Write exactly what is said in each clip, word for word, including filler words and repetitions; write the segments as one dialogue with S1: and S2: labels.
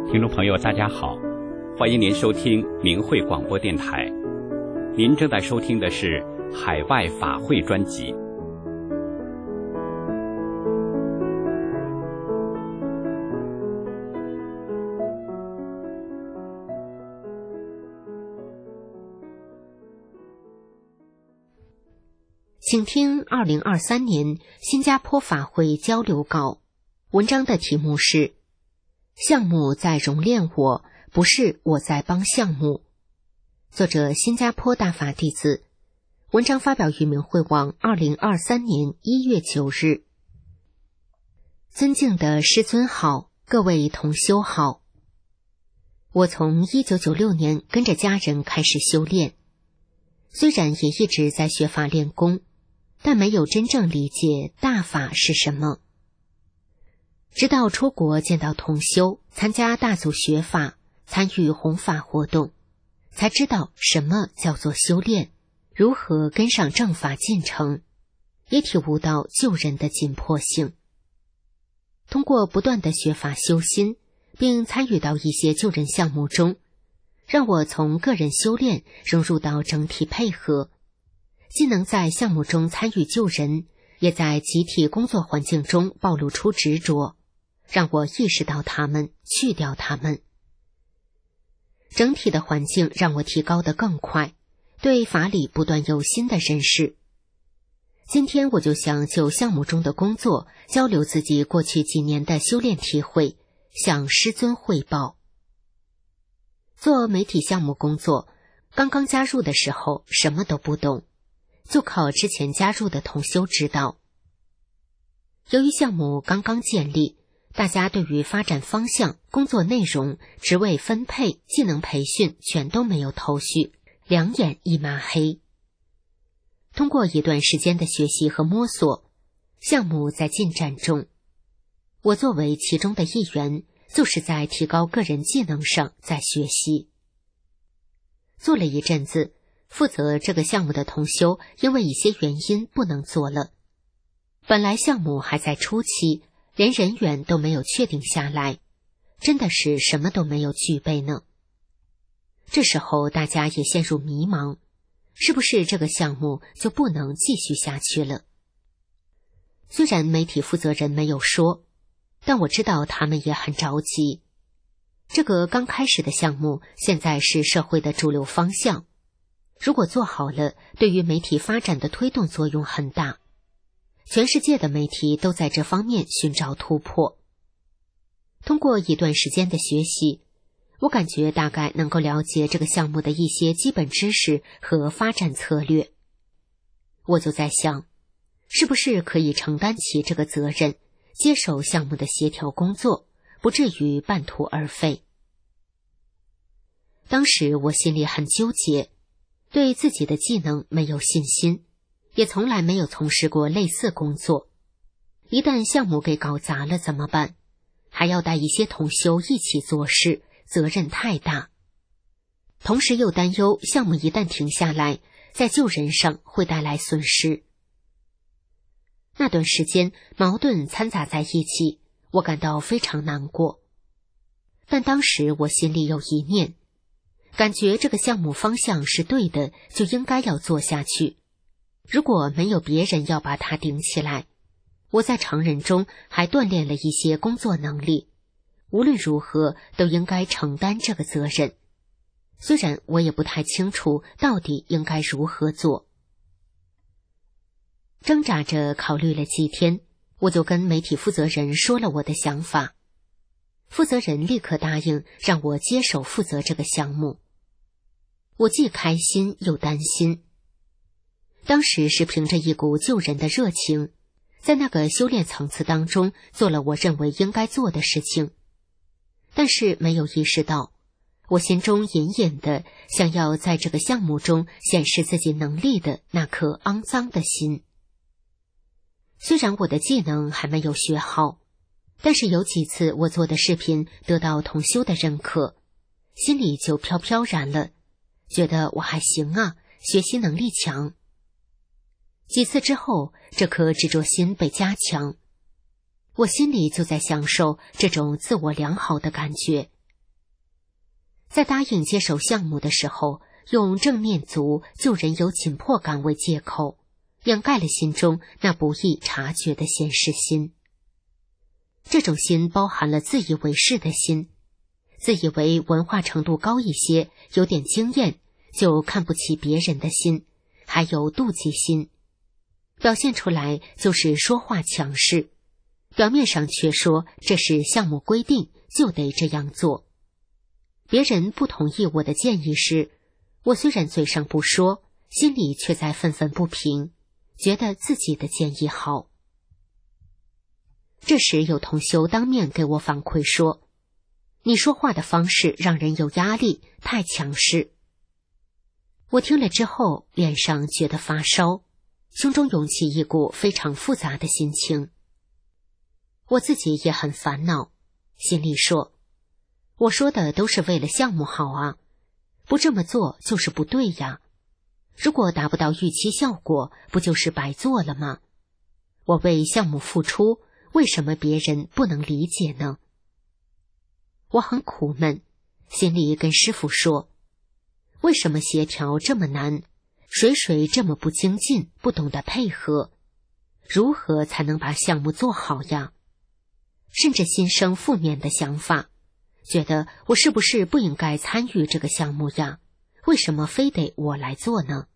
S1: 听众朋友大家好，欢迎您收听明慧广播电台。您正在收听的是海外法会专辑。
S2: 请听二零二三年新加坡法会交流稿，文章的题目是项目在熔炼我，不是我在帮项目。作者新加坡大法弟子，文章发表于明慧网二零二三年一月九日。尊敬的师尊好，各位同修好。我从一九九六年跟着家人开始修炼，虽然也一直在学法练功，但没有真正理解大法是什么。直到出国见到同修，参加大组学法，参与弘法活动，才知道什么叫做修炼，如何跟上正法进程，也体悟到救人的紧迫性。通过不断的学法修心，并参与到一些救人项目中，让我从个人修炼融入到整体配合，既能在项目中参与救人，也在集体工作环境中暴露出执着，让我意识到他们，去掉他们。整体的环境让我提高得更快，对法理不断有新的认识。今天我就想就项目中的工作交流自己过去几年的修炼体会，向师尊汇报。做媒体项目工作，刚刚加入的时候什么都不懂，就靠之前加入的同修指导。由于项目刚刚建立，大家对于发展方向、工作内容、职位分配、技能培训全都没有头绪，两眼一抹黑。通过一段时间的学习和摸索，项目在进展中。我作为其中的一员，就是在提高个人技能上在学习。做了一阵子，负责这个项目的同修因为一些原因不能做了。本来项目还在初期，连人员都没有确定下来，真的是什么都没有具备呢。这时候大家也陷入迷茫，是不是这个项目就不能继续下去了？虽然媒体负责人没有说，但我知道他们也很着急。这个刚开始的项目现在是社会的主流方向，如果做好了，对于媒体发展的推动作用很大。全世界的媒体都在这方面寻找突破。通过一段时间的学习，我感觉大概能够了解这个项目的一些基本知识和发展策略。我就在想，是不是可以承担起这个责任，接手项目的协调工作，不至于半途而废。当时我心里很纠结，对自己的技能没有信心，也从来没有从事过类似工作。一旦项目给搞砸了怎么办？还要带一些同修一起做事，责任太大。同时又担忧项目一旦停下来，在救人上会带来损失。那段时间矛盾掺杂在一起，我感到非常难过。但当时我心里有一念，感觉这个项目方向是对的，就应该要做下去。如果没有别人要把它顶起来，我在常人中还锻炼了一些工作能力，无论如何都应该承担这个责任。虽然我也不太清楚到底应该如何做。挣扎着考虑了几天，我就跟媒体负责人说了我的想法。负责人立刻答应让我接手负责这个项目。我既开心又担心。当时是凭着一股救人的热情，在那个修炼层次当中做了我认为应该做的事情，但是没有意识到，我心中隐隐的想要在这个项目中显示自己能力的那颗肮脏的心。虽然我的技能还没有学好，但是有几次我做的视频得到同修的认可，心里就飘飘然了，觉得我还行啊，学习能力强。几次之后，这颗执着心被加强，我心里就在享受这种自我良好的感觉， 在答应接手项目的时候，用正面足、救人有紧迫感为借口，掩盖了心中那不易察觉的现实心。这种心包含了自以为是的心，自以为文化程度高一些，有点经验，就看不起别人的心，还有妒忌心，表现出来就是说话强势，表面上却说这是项目规定，就得这样做。别人不同意我的建议时，我虽然嘴上不说，心里却在愤愤不平，觉得自己的建议好。这时有同修当面给我反馈说，你说话的方式让人有压力，太强势。我听了之后，脸上觉得发烧，胸中涌起一股非常复杂的心情。我自己也很烦恼，心里说，我说的都是为了项目好啊，不这么做就是不对呀。如果达不到预期效果，不就是白做了吗？我为项目付出，为什么别人不能理解呢？我很苦闷，心里跟师父说，为什么协调这么难？谁谁这么不精进，不懂得配合？如何才能把项目做好呀？甚至心生负面的想法，觉得我是不是不应该参与这个项目呀？为什么非得我来做呢？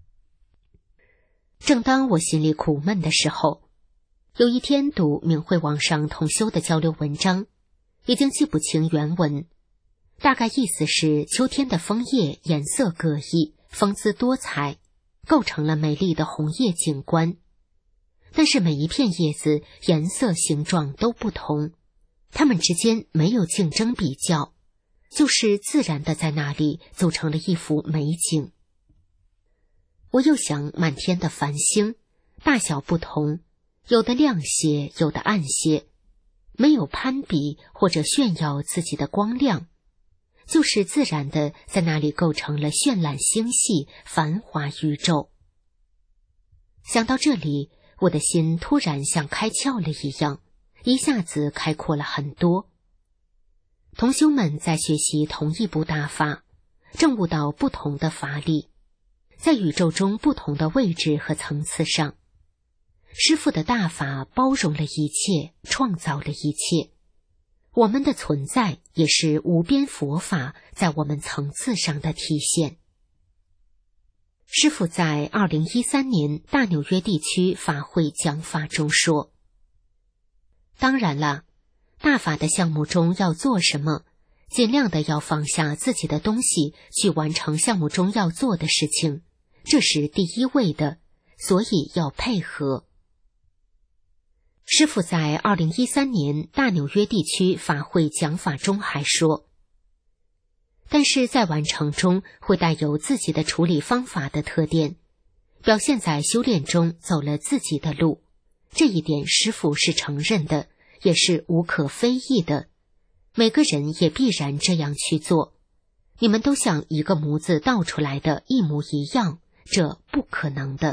S2: 正当我心里苦闷的时候，有一天读明慧网上同修的交流文章，已经记不清原文，大概意思是秋天的枫叶颜色各异，风姿多彩，构成了美丽的红叶景观。但是每一片叶子颜色形状都不同，它们之间没有竞争比较，就是自然的在那里组成了一幅美景。我又想满天的繁星，大小不同，有的亮些，有的暗些，没有攀比或者炫耀自己的光亮，就是自然的在那里构成了绚烂星系，繁华宇宙。想到这里，我的心突然像开窍了一样，一下子开阔了很多。同修们在学习同一部大法，证悟到不同的法力，在宇宙中不同的位置和层次上，师父的大法包容了一切，创造了一切。我们的存在也是无边佛法在我们层次上的体现。师父在二零一三年大纽约地区法会讲法中说，当然了，大法的项目中要做什么，尽量的要放下自己的东西去完成项目中要做的事情，这是第一位的，所以要配合。师父在二零一三年大纽约地区法会讲法中还说，但是在完成中会带有自己的处理方法的特点，表现在修炼中走了自己的路，这一点师父是承认的，也是无可非议的，每个人也必然这样去做。你们都像一个模子倒出来的一模一样，这不可能的。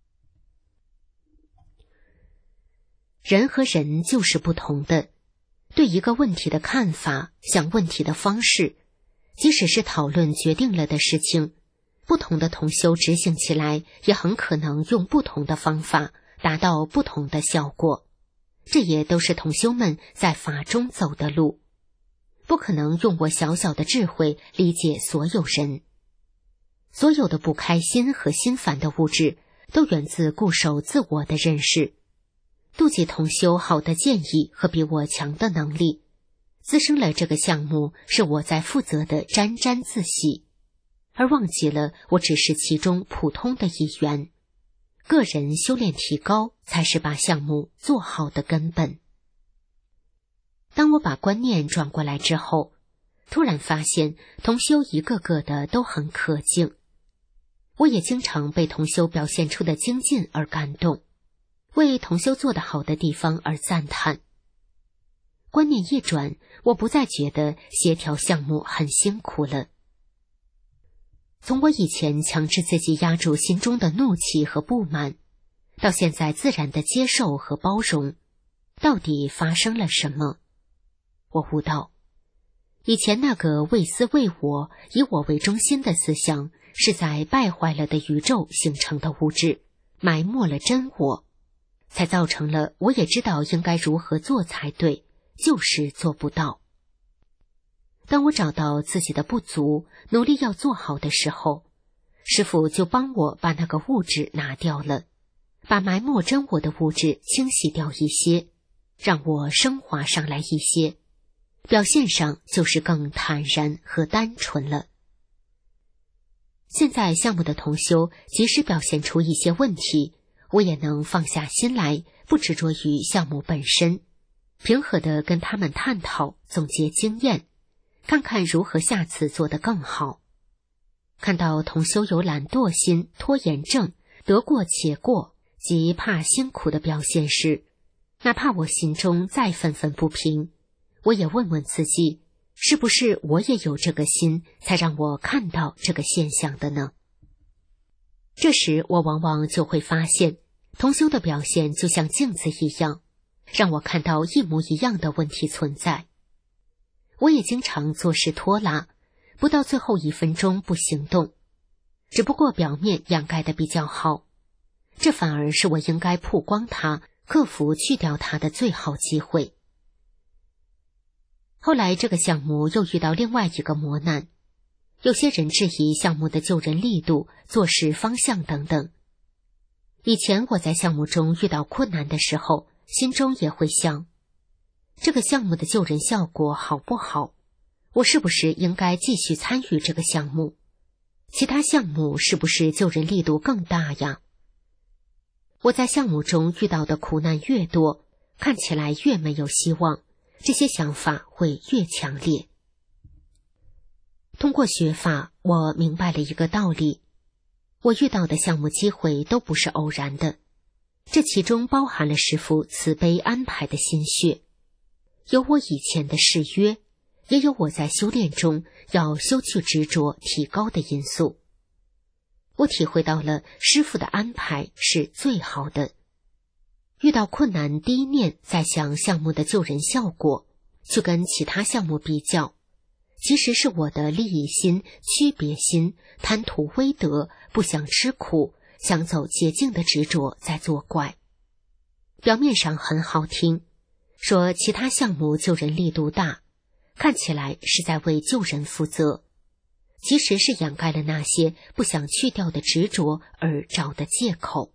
S2: 人和人就是不同的，对一个问题的看法，想问题的方式，即使是讨论决定了的事情，不同的同修执行起来也很可能用不同的方法达到不同的效果，这也都是同修们在法中走的路，不可能用我小小的智慧理解所有人。所有的不开心和心烦的物质都源自固守自我的认识，妒忌同修好的建议和比我强的能力，滋生了这个项目是我在负责的沾沾自喜，而忘记了我只是其中普通的一员。个人修炼提高才是把项目做好的根本。当我把观念转过来之后，突然发现同修一个个的都很可敬，我也经常被同修表现出的精进而感动，为同修做得好的地方而赞叹。观念一转，我不再觉得协调项目很辛苦了。从我以前强制自己压住心中的怒气和不满，到现在自然的接受和包容，到底发生了什么？我悟到， 以前那个为私为我、以我为中心的思想，是在败坏了的宇宙形成的物质，埋没了真我，才造成了我也知道应该如何做才对，就是做不到。当我找到自己的不足，努力要做好的时候，师父就帮我把那个物质拿掉了，把埋没真我的物质清洗掉一些，让我升华上来一些，表现上就是更坦然和单纯了。现在项目的同修即使表现出一些问题，我也能放下心来，不执着于项目本身，平和地跟他们探讨，总结经验，看看如何下次做得更好。看到同修有懒惰心、拖延症、得过且过及怕辛苦的表现时，哪怕我心中再愤愤不平，我也问问自己，是不是我也有这个心，才让我看到这个现象的呢？这时我往往就会发现，同修的表现就像镜子一样，让我看到一模一样的问题存在。我也经常做事拖拉，不到最后一分钟不行动，只不过表面掩盖的比较好，这反而是我应该曝光它、克服去掉它的最好机会。后来这个项目又遇到另外一个磨难，有些人质疑项目的救人力度、做事方向等等。以前我在项目中遇到困难的时候，心中也会想，这个项目的救人效果好不好？我是不是应该继续参与这个项目？其他项目是不是救人力度更大呀？我在项目中遇到的苦难越多，看起来越没有希望，这些想法会越强烈。通过学法，我明白了一个道理，我遇到的项目机会都不是偶然的，这其中包含了师父慈悲安排的心血，有我以前的誓约，也有我在修炼中要修去执着提高的因素。我体会到了师父的安排是最好的。遇到困难第一念在想项目的救人效果，去跟其他项目比较，其实是我的利益心、区别心、贪图威德、不想吃苦、想走捷径的执着在作怪。表面上很好听，说其他项目救人力度大，看起来是在为救人负责，其实是掩盖了那些不想去掉的执着而找的借口。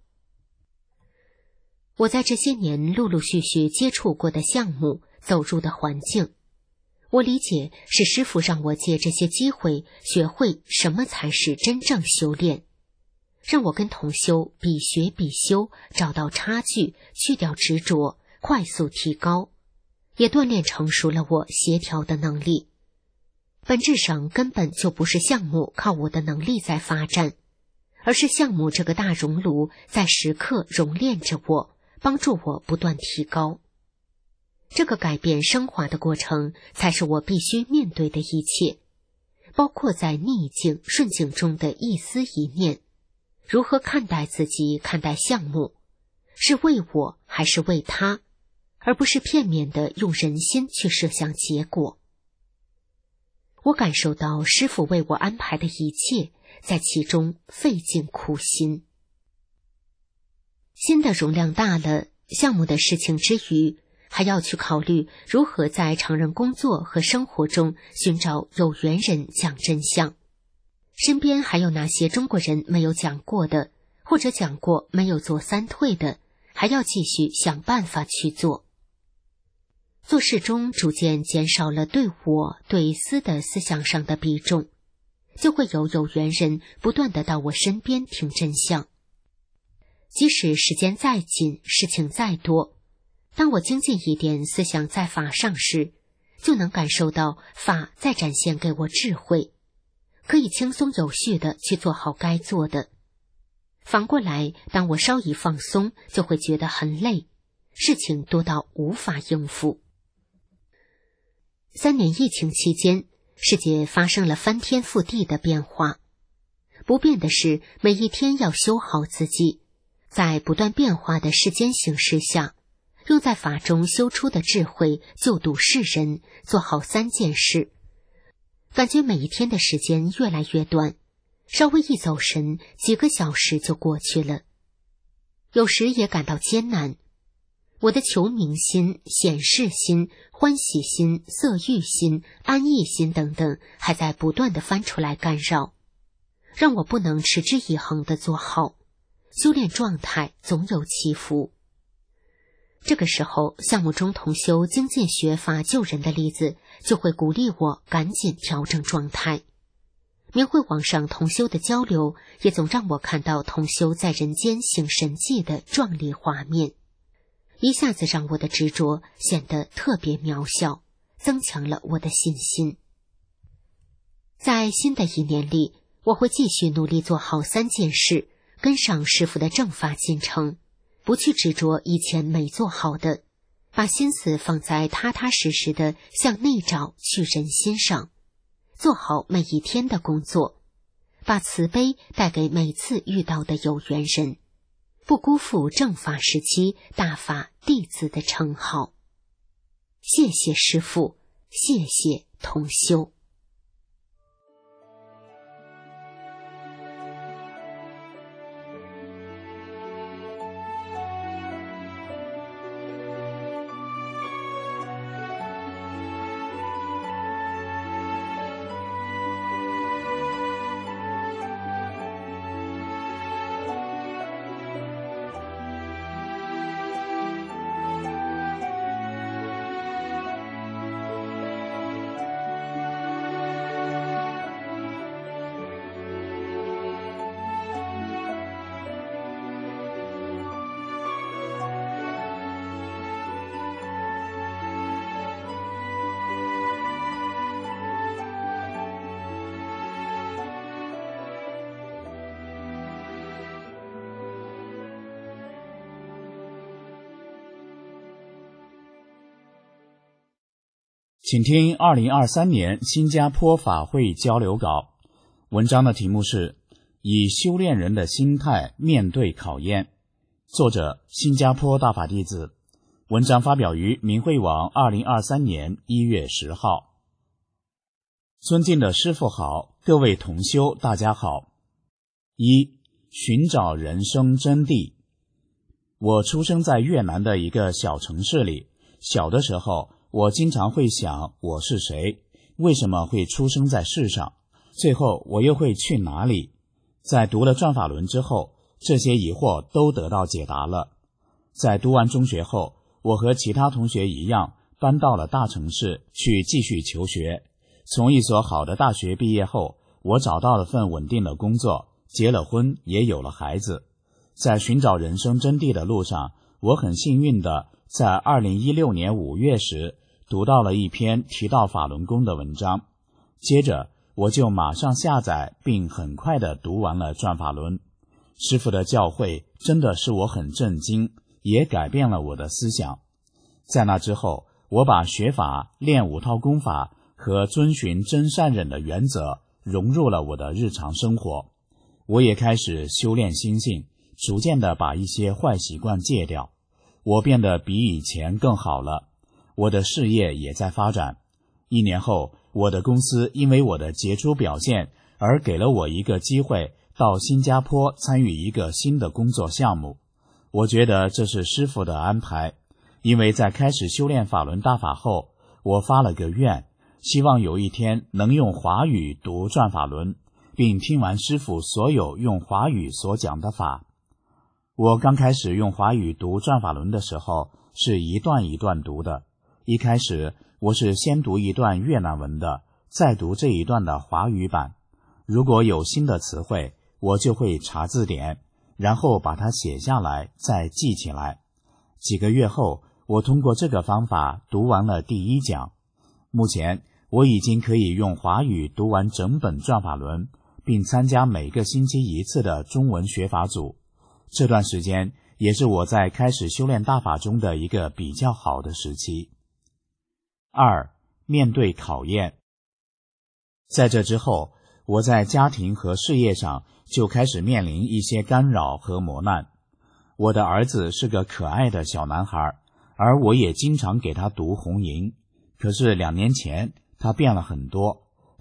S2: 我在这些年陆陆续续接触过的项目，走入的环境，我理解是师父让我借这些机会学会什么才是真正修炼，让我跟同修比学比修，找到差距，去掉执着，快速提高，也锻炼成熟了我协调的能力。本质上根本就不是项目靠我的能力在发展，而是项目这个大熔炉在时刻熔炼着我，帮助我不断提高。这个改变升华的过程，才是我必须面对的一切，包括在逆境、顺境中的一丝一念，如何看待自己、看待项目，是为我还是为他，而不是片面的用人心去设想结果。我感受到师父为我安排的一切，在其中费尽苦心。心的容量大了，项目的事情之余，还要去考虑如何在常人工作和生活中寻找有缘人讲真相。身边还有那些中国人没有讲过的，或者讲过没有做三退的，还要继续想办法去做。做事中逐渐减少了对我对私的思想上的比重，就会有有缘人不断地到我身边听真相。即使时间再紧，事情再多，当我精进一点思想在法上时，就能感受到法在展现给我智慧，可以轻松有序地去做好该做的。反过来，当我稍一放松，就会觉得很累，事情多到无法应付。三年疫情期间，世界发生了翻天覆地的变化。不变的是，每一天要修好自己，在不断变化的世间形势下，用在法中修出的智慧救度世人，做好三件事， 感觉每一天的时间越来越短，稍微一走神，几个小时就过去了。有时也感到艰难，我的求名心、显示心、欢喜心、色欲心、安逸心等等，还在不断地翻出来干扰，让我不能持之以恒地做好，修炼状态总有起伏。这个时候，项目中同修精进学法救人的例子，就会鼓励我赶紧调整状态。明慧网上同修的交流，也总让我看到同修在人间行神迹的壮丽画面，一下子让我的执着显得特别渺小，增强了我的信心。在新的一年里，我会继续努力做好三件事，跟上师父的正法进程，不去执着以前没做好的，把心思放在踏踏实实的向内找去人心上，做好每一天的工作，把慈悲带给每次遇到的有缘人，不辜负正法时期大法弟子的称号。谢谢师父，谢谢同修。
S3: 请听二零二三年新加坡法会交流稿，文章的题目是以修炼人的心态面对考验，作者新加坡大法弟子，文章发表于明慧网二零二三年一月十号。尊敬的师父好，各位同修大家好。一、寻找人生真谛。我出生在越南的一个小城市里，小的时候我经常会想我是谁，为什么会出生在世上，最后我又会去哪里。在读了转法轮之后，这些疑惑都得到解答了。在读完中学后，我和其他同学一样搬到了大城市去继续求学。从一所好的大学毕业后，我找到了份稳定的工作，结了婚，也有了孩子。在寻找人生真谛的路上，我很幸运的在二零一六年五月时读到了一篇提到法轮功的文章，接着我就马上下载并很快地读完了转法轮。师父的教诲真的使我很震惊，也改变了我的思想。在那之后，我把学法、练五套功法和遵循真善忍的原则融入了我的日常生活。我也开始修炼心性，逐渐地把一些坏习惯戒掉。我变得比以前更好了，我的事业也在发展。一年后，我的公司因为我的杰出表现而给了我一个机会到新加坡参与一个新的工作项目。我觉得这是师父的安排，因为在开始修炼法轮大法后，我发了个愿，希望有一天能用华语读转法轮，并听完师父所有用华语所讲的法。我刚开始用华语读转法轮的时候，是一段一段读的。一开始我是先读一段越南文的，再读这一段的华语版。如果有新的词汇，我就会查字典，然后把它写下来，再记起来。几个月后，我通过这个方法读完了第一讲。目前我已经可以用华语读完整本转法轮，并参加每个星期一次的中文学法组。这段时间也是我在开始修炼大法中的一个比较好的时期。二、面对考验。在这之后，我在家庭和事业上就开始面临一些干扰和磨难。我的儿子是个可爱的小男孩，而我也经常给他读红吟。可是两年前他变了很多，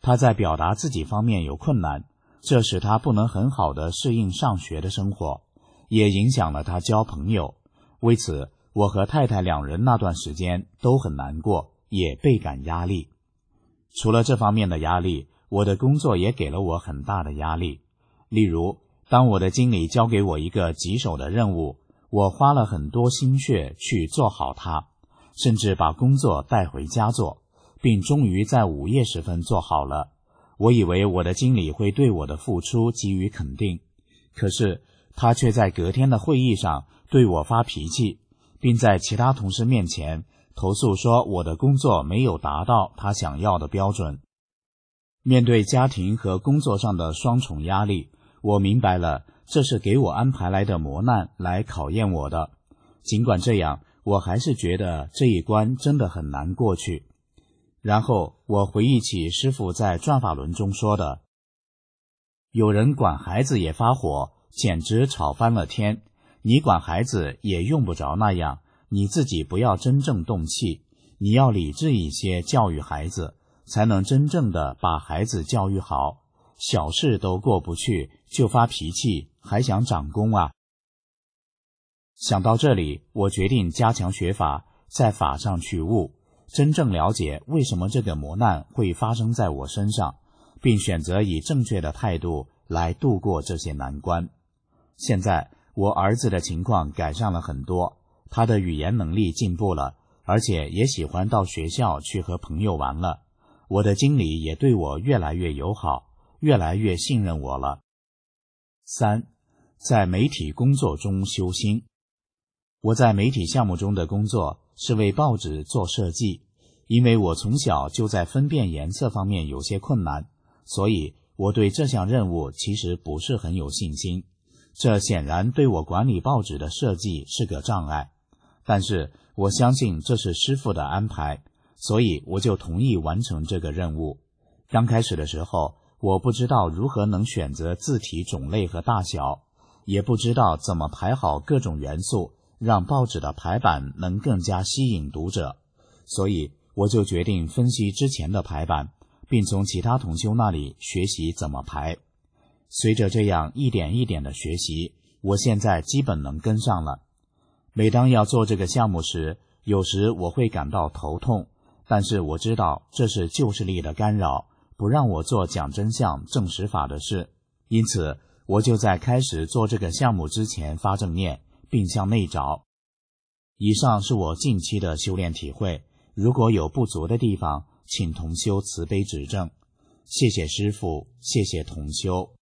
S3: 他在表达自己方面有困难，这使他不能很好地适应上学的生活，也影响了他交朋友。为此，我和太太两人那段时间都很难过，也倍感压力。除了这方面的压力，我的工作也给了我很大的压力。例如，当我的经理交给我一个棘手的任务，我花了很多心血去做好它，甚至把工作带回家做，并终于在午夜时分做好了。我以为我的经理会对我的付出给予肯定，可是他却在隔天的会议上对我发脾气，并在其他同事面前投诉说我的工作没有达到他想要的标准。面对家庭和工作上的双重压力，我明白了这是给我安排来的磨难，来考验我的。尽管这样，我还是觉得这一关真的很难过去。然后我回忆起师父在转法轮中说的，有人管孩子也发火，简直吵翻了天，你管孩子也用不着那样，你自己不要真正动气，你要理智一些教育孩子，才能真正的把孩子教育好。小事都过不去就发脾气，还想长功啊。想到这里，我决定加强学法，在法上去悟，真正了解为什么这个磨难会发生在我身上，并选择以正确的态度来度过这些难关。现在我儿子的情况改善了很多，他的语言能力进步了，而且也喜欢到学校去和朋友玩了。我的经理也对我越来越友好，越来越信任我了。三，在媒体工作中修心。我在媒体项目中的工作是为报纸做设计，因为我从小就在分辨颜色方面有些困难，所以我对这项任务其实不是很有信心。这显然对我管理报纸的设计是个障碍，但是我相信这是师父的安排，所以我就同意完成这个任务。刚开始的时候，我不知道如何能选择字体种类和大小，也不知道怎么排好各种元素，让报纸的排版能更加吸引读者，所以我就决定分析之前的排版，并从其他同修那里学习怎么排。随着这样一点一点的学习，我现在基本能跟上了。每当要做这个项目时，有时我会感到头痛，但是我知道这是旧势力的干扰，不让我做讲真相证实法的事，因此我就在开始做这个项目之前发正念，并向内找。以上是我近期的修炼体会，如果有不足的地方，请同修慈悲指正。谢谢师父，谢谢同修。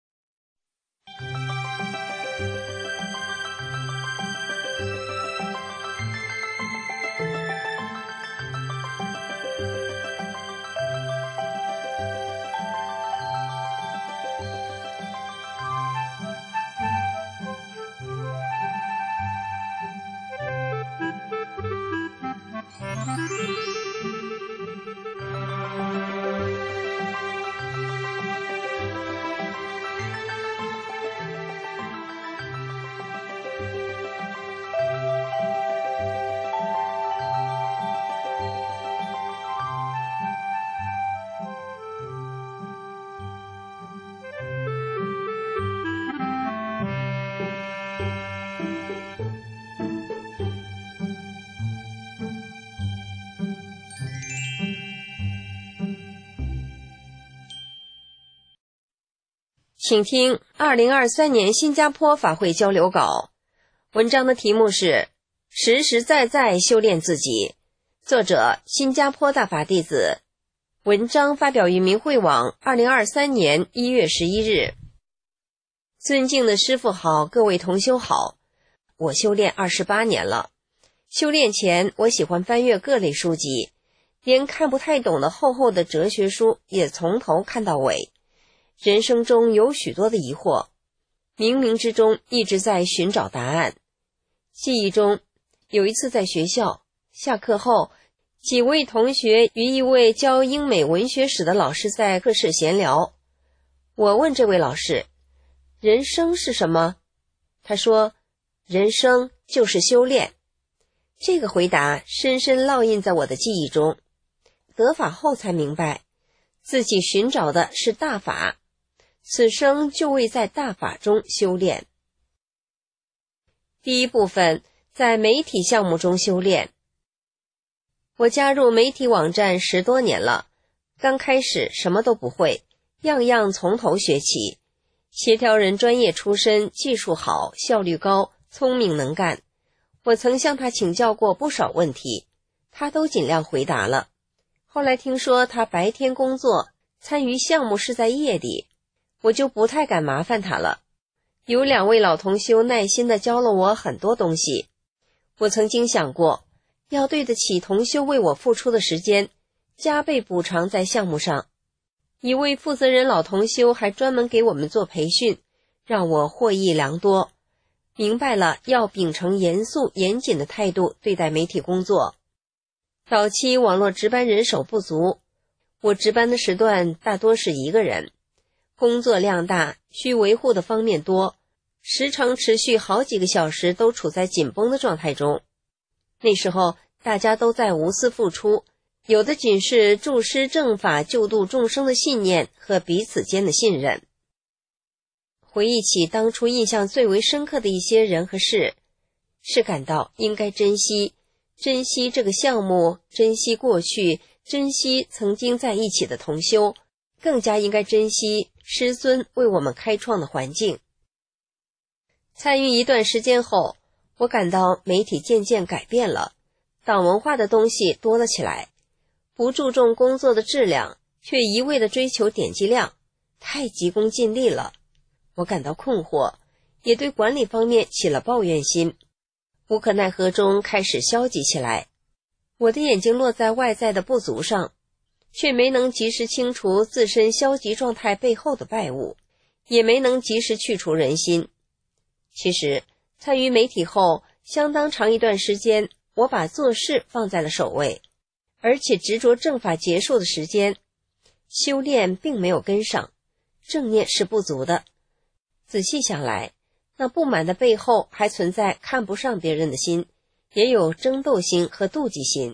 S4: 请听二零二三年新加坡法会交流稿，文章的题目是实实在在修炼自己，作者新加坡大法弟子，文章发表于明慧网二零二三年一月十一日。尊敬的师父好，各位同修好，我修炼二十八年了。修炼前我喜欢翻阅各类书籍，连看不太懂的厚厚的哲学书也从头看到尾。人生中有许多的疑惑，冥冥之中一直在寻找答案。记忆中有一次在学校下课后，几位同学与一位教英美文学史的老师在课室闲聊。我问这位老师，人生是什么？他说，人生就是修炼。这个回答深深烙印在我的记忆中。得法后才明白， 自己寻找的是大法，此生就为在大法中修炼。第一部分，在媒体项目中修炼。我加入媒体网站十多年了，刚开始什么都不会，样样从头学起。协调人专业出身，技术好，效率高，聪明能干。我曾向他请教过不少问题，他都尽量回答了。后来听说他白天工作，参与项目是在夜里，我就不太敢麻烦他了。有两位老同修耐心地教了我很多东西。我曾经想过，要对得起同修为我付出的时间，加倍补偿在项目上。一位负责人老同修还专门给我们做培训，让我获益良多，明白了要秉承严肃严谨的态度对待媒体工作。早期网络值班人手不足，我值班的时段大多是一个人，工作量大，需维护的方面多，时常持续好几个小时都处在紧绷的状态中。那时候大家都在无私付出，有的仅是助师正法救度众生的信念和彼此间的信任。回忆起当初印象最为深刻的一些人和事，是感到应该珍惜，珍惜这个项目，珍惜过去，珍惜曾经在一起的同修，更加应该珍惜师尊为我们开创的环境。参与一段时间后，我感到媒体渐渐改变了，党文化的东西多了起来，不注重工作的质量，却一味地追求点击量，太急功近利了。我感到困惑，也对管理方面起了抱怨心，无可奈何中开始消极起来。我的眼睛落在外在的不足上，却没能及时清除自身消极状态背后的败物，也没能及时去除人心。其实参与媒体后，相当长一段时间，我把做事放在了首位，而且执着正法结束的时间，修炼并没有跟上，正念是不足的。仔细想来，那不满的背后还存在看不上别人的心，也有争斗心和妒忌心。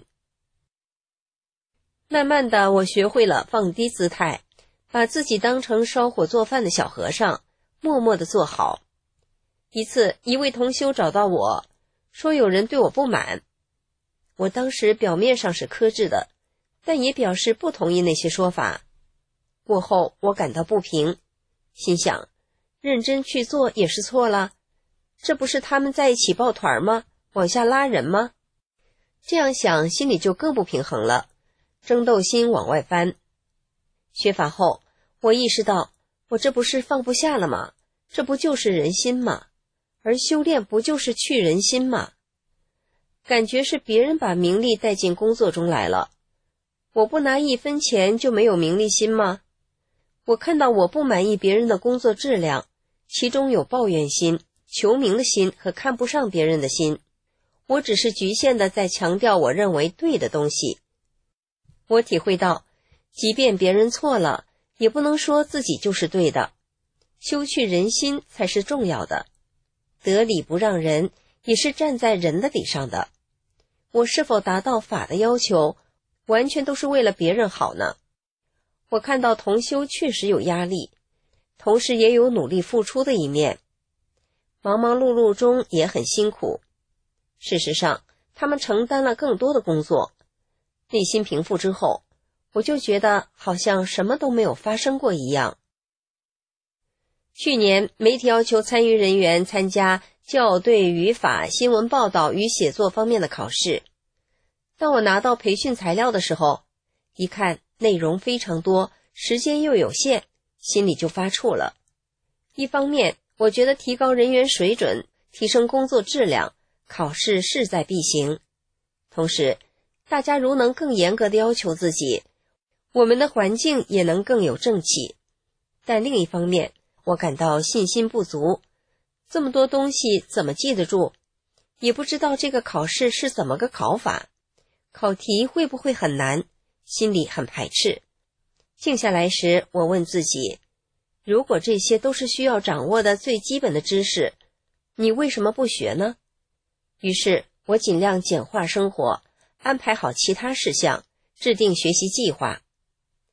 S4: 慢慢的，我学会了放低姿态，把自己当成烧火做饭的小和尚，默默地做好。一次，一位同修找到我，说有人对我不满。我当时表面上是克制的，但也表示不同意那些说法。过后，我感到不平，心想，认真去做也是错了，这不是他们在一起抱团吗？往下拉人吗？这样想，心里就更不平衡了，争斗心往外翻。学法后，我意识到，我这不是放不下了吗？这不就是人心吗？而修炼不就是去人心吗？感觉是别人把名利带进工作中来了，我不拿一分钱就没有名利心吗？我看到我不满意别人的工作质量，其中有抱怨心、求名的心和看不上别人的心，我只是局限的在强调我认为对的东西。我体会到，即便别人错了，也不能说自己就是对的，修去人心才是重要的。得理不让人，也是站在人的理上的。我是否达到法的要求，完全都是为了别人好呢？我看到同修确实有压力，同时也有努力付出的一面，忙忙碌碌中也很辛苦。事实上，他们承担了更多的工作。内心平复之后，我就觉得好像什么都没有发生过一样。去年，媒体要求参与人员参加校对语法、新闻报道与写作方面的考试。当我拿到培训材料的时候，一看内容非常多，时间又有限，心里就发怵了。一方面，我觉得提高人员水准，提升工作质量，考试势在必行。同时，大家如能更严格地要求自己，我们的环境也能更有正气。但另一方面，我感到信心不足，这么多东西怎么记得住？也不知道这个考试是怎么个考法，考题会不会很难？心里很排斥。静下来时，我问自己，如果这些都是需要掌握的最基本的知识，你为什么不学呢？于是我尽量简化生活，安排好其他事项，制定学习计划。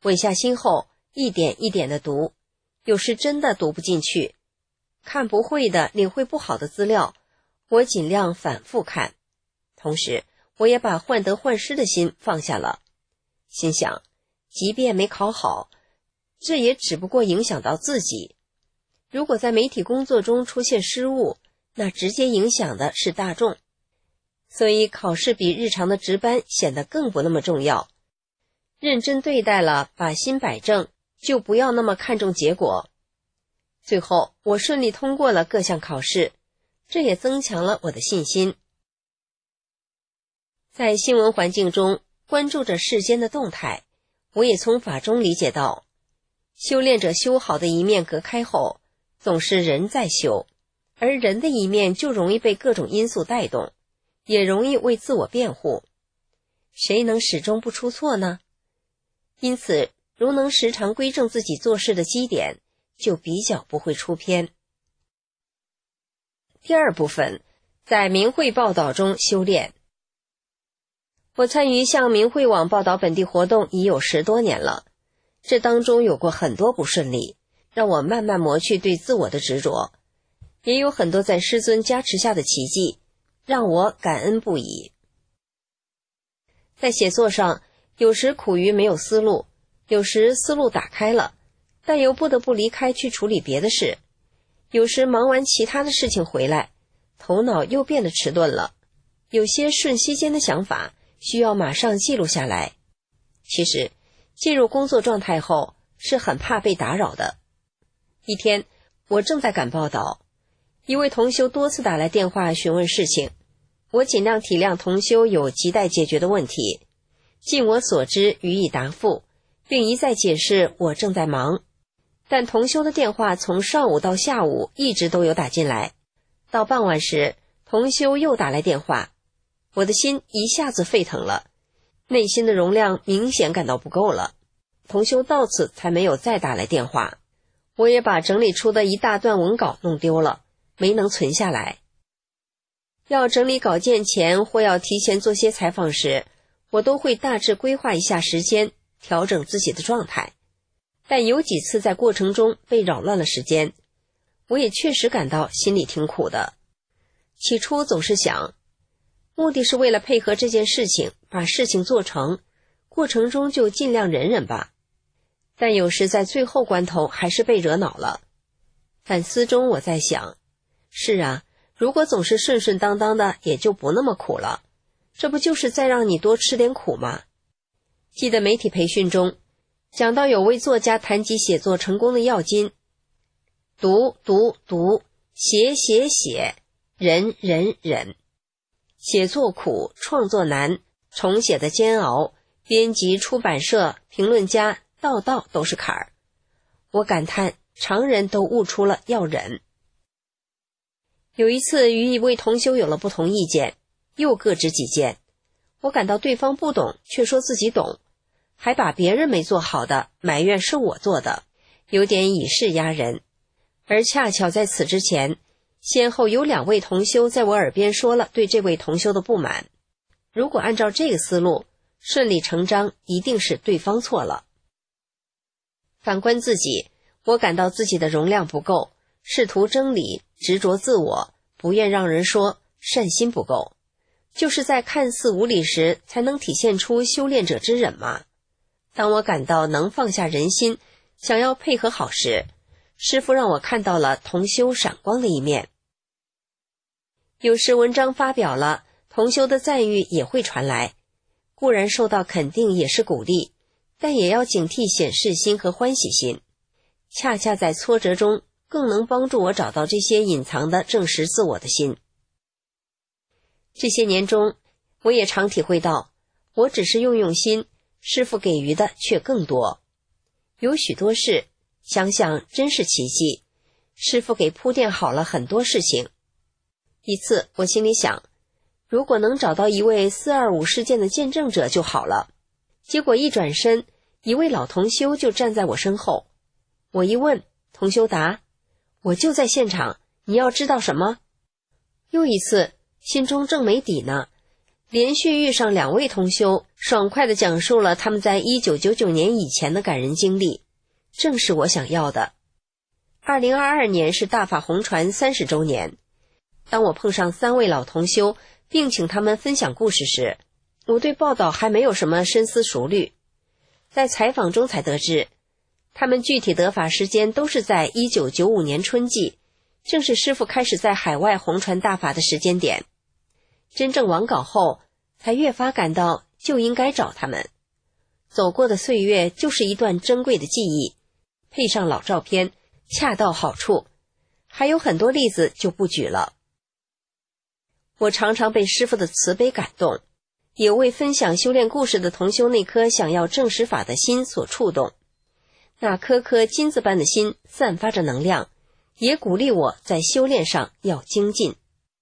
S4: 稳下心后，一点一点地读，有时真的读不进去，看不会的、领会不好的资料，我尽量反复看。同时，我也把患得患失的心放下了，心想，即便没考好，这也只不过影响到自己。如果在媒体工作中出现失误，那直接影响的是大众。所以考试比日常的值班显得更不那么重要。认真对待了，把心摆正，就不要那么看重结果。最后，我顺利通过了各项考试，这也增强了我的信心。在新闻环境中关注着世间的动态，我也从法中理解到，修炼者修好的一面隔开后，总是人在修，而人的一面就容易被各种因素带动，也容易为自我辩护。谁能始终不出错呢？因此，如能时常归正自己做事的基点，就比较不会出偏。第二部分，在明慧报道中修炼。我参与向明慧网报道本地活动已有十多年了，这当中有过很多不顺利，让我慢慢磨去对自我的执着，也有很多在师尊加持下的奇迹，让我感恩不已。在写作上，有时苦于没有思路，有时思路打开了，但又不得不离开去处理别的事，有时忙完其他的事情回来，头脑又变得迟钝了，有些瞬息间的想法需要马上记录下来。其实进入工作状态后是很怕被打扰的。一天，我正在赶报道，一位同修多次打来电话询问事情，我尽量体谅同修有亟待解决的问题，尽我所知予以答复，并一再解释我正在忙。但同修的电话从上午到下午一直都有打进来，到傍晚时，同修又打来电话，我的心一下子沸腾了，内心的容量明显感到不够了。同修到此才没有再打来电话，我也把整理出的一大段文稿弄丢了，没能存下来。要整理稿件前或要提前做些采访时，我都会大致规划一下时间，调整自己的状态。但有几次在过程中被扰乱了时间，我也确实感到心里挺苦的。起初总是想，目的是为了配合这件事情，把事情做成，过程中就尽量忍忍吧。但有时在最后关头还是被惹恼了。反思中我在想，是啊，如果总是顺顺当当的，也就不那么苦了，这不就是在让你多吃点苦吗？记得媒体培训中讲到有位作家谈及写作成功的要津，读读读，写写写，忍忍忍。写作苦，创作难，重写的煎熬，编辑、出版社、评论家，道道都是坎儿。我感叹，常人都悟出了要忍。有一次与一位同修有了不同意见，又各执己见，我感到对方不懂，却说自己懂，还把别人没做好的埋怨是我做的，有点以势压人。而恰巧在此之前，先后有两位同修在我耳边说了对这位同修的不满。如果按照这个思路，顺理成章一定是对方错了。反观自己，我感到自己的容量不够，试图争理，执着自我，不愿让人说，善心不够。就是在看似无理时，才能体现出修炼者之忍嘛。当我感到能放下人心，想要配合好时，师父让我看到了同修闪光的一面。有时文章发表了，同修的赞誉也会传来，固然受到肯定也是鼓励，但也要警惕显示心和欢喜心。恰恰在挫折中，更能帮助我找到这些隐藏的证实自我的心。这些年中，我也常体会到，我只是用用心，师父给予的却更多。有许多事，想想真是奇迹，师父给铺垫好了很多事情。一次我心里想，如果能找到一位四二五事件的见证者就好了。结果一转身，一位老同修就站在我身后。我一问，同修答，我就在现场，你要知道什么？又一次，心中正没底呢， 连续遇上两位同修，爽快地讲述了他们在一九九九年以前的感人经历，正是我想要的。二零二二年是大法红传三十周年，当我碰上三位老同修，并请他们分享故事时，我对报道还没有什么深思熟虑，在采访中才得知，他们具体得法时间都是在一九九五年春季，正是师父开始在海外弘传大法的时间点。真正完稿后，才越发感到就应该找他们。走过的岁月就是一段珍贵的记忆，配上老照片，恰到好处。还有很多例子就不举了。我常常被师父的慈悲感动，也为分享修炼故事的同修那颗想要证实法的心所触动。那颗颗金子般的心散发着能量，也鼓励我在修炼上要精进。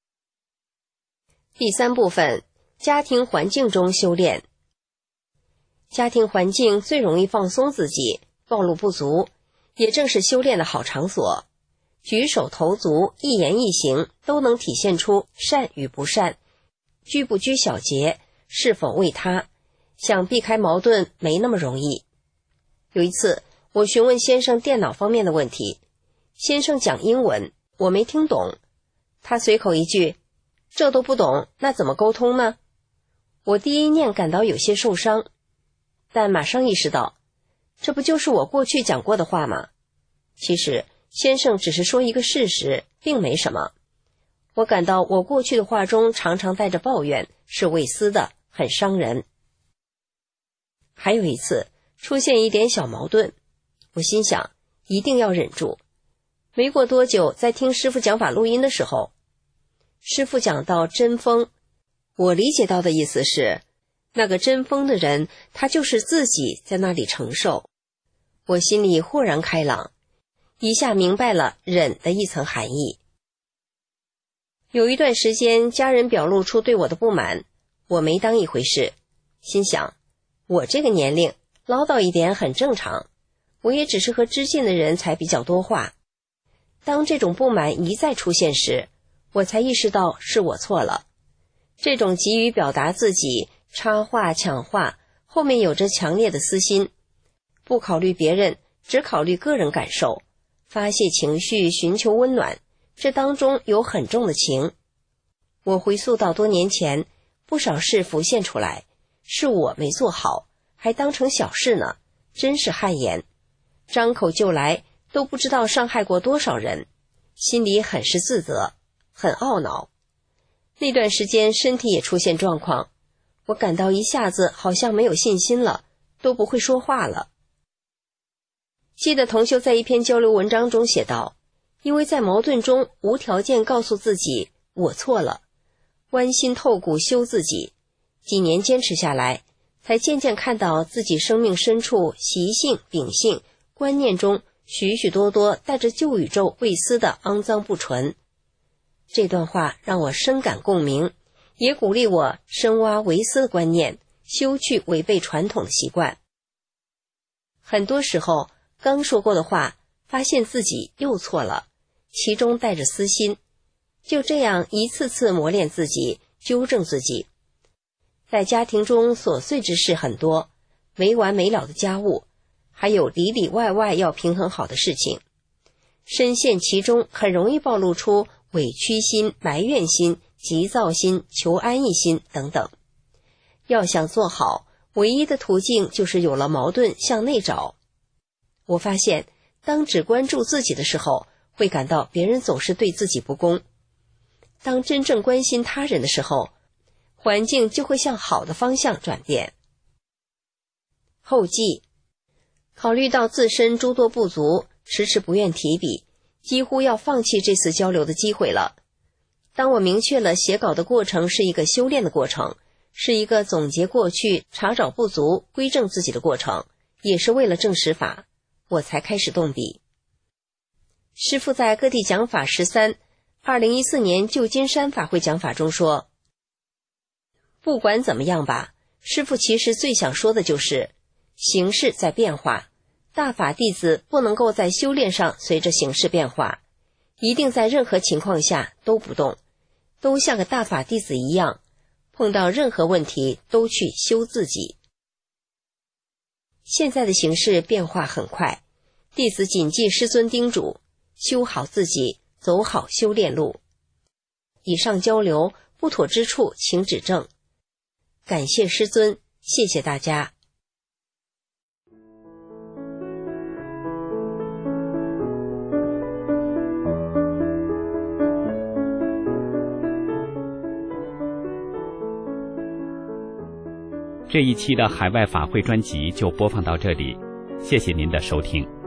S4: 第三部分，家庭环境中修炼。家庭环境最容易放松自己，暴露不足，也正是修炼的好场所。举手投足，一言一行都能体现出善与不善，拘不拘小节，是否为他，想避开矛盾没那么容易。有一次，我询问先生电脑方面的问题，先生讲英文，我没听懂，他随口一句，这都不懂，那怎么沟通呢？我第一念感到有些受伤，但马上意识到，这不就是我过去讲过的话吗？其实先生只是说一个事实，并没什么。我感到我过去的话中常常带着抱怨，是未思的，很伤人。还有一次出现一点小矛盾，我心想一定要忍住。没过多久，在听师父讲法录音的时候，师父讲到真风，我理解到的意思是，那个真风的人，他就是自己在那里承受。我心里豁然开朗，一下明白了忍的一层含义。有一段时间，家人表露出对我的不满，我没当一回事，心想，我这个年龄唠叨一点很正常，我也只是和知信的人才比较多话。当这种不满一再出现时，我才意识到是我错了。这种急于表达自己、插话抢话，后面有着强烈的私心，不考虑别人，只考虑个人感受，发泄情绪，寻求温暖，这当中有很重的情。我回溯到多年前，不少事浮现出来，是我没做好，还当成小事呢，真是汗颜。张口就来，都不知道伤害过多少人，心里很是自责，很懊恼。那段时间身体也出现状况，我感到一下子好像没有信心了，都不会说话了。记得同修在一篇交流文章中写道，因为在矛盾中无条件告诉自己我错了，剜心透骨修自己，几年坚持下来，才渐渐看到自己生命深处习性、秉性、观念中许许多多带着旧宇宙未思的肮脏不纯。这段话让我深感共鸣，也鼓励我深挖唯思的观念，修去违背传统的习惯。很多时候刚说过的话，发现自己又错了，其中带着私心，就这样一次次磨练自己，纠正自己。在家庭中琐碎之事很多，没完没了的家务，还有里里外外要平衡好的事情，深陷其中很容易暴露出委屈心、埋怨心、急躁心、求安逸心等等。要想做好，唯一的途径就是有了矛盾向内找。我发现当只关注自己的时候，会感到别人总是对自己不公。当真正关心他人的时候，环境就会向好的方向转变。后记，考虑到自身诸多不足，迟迟不愿提笔，几乎要放弃这次交流的机会了。当我明确了写稿的过程是一个修炼的过程，是一个总结过去、查找不足、归正自己的过程，也是为了证实法，我才开始动笔。师父在各地讲法十三，二零一四年旧金山法会讲法中说，不管怎么样吧，师父其实最想说的就是形势在变化，大法弟子不能够在修炼上随着形势变化，一定在任何情况下都不动，都像个大法弟子一样， 碰到任何问题都去修自己。现在的形势变化很快，弟子谨记师尊叮嘱，修好自己，走好修炼路。以上交流不妥之处请指正。感谢师尊，谢谢大家。
S1: 这一期的海外法会专辑就播放到这里，谢谢您的收听。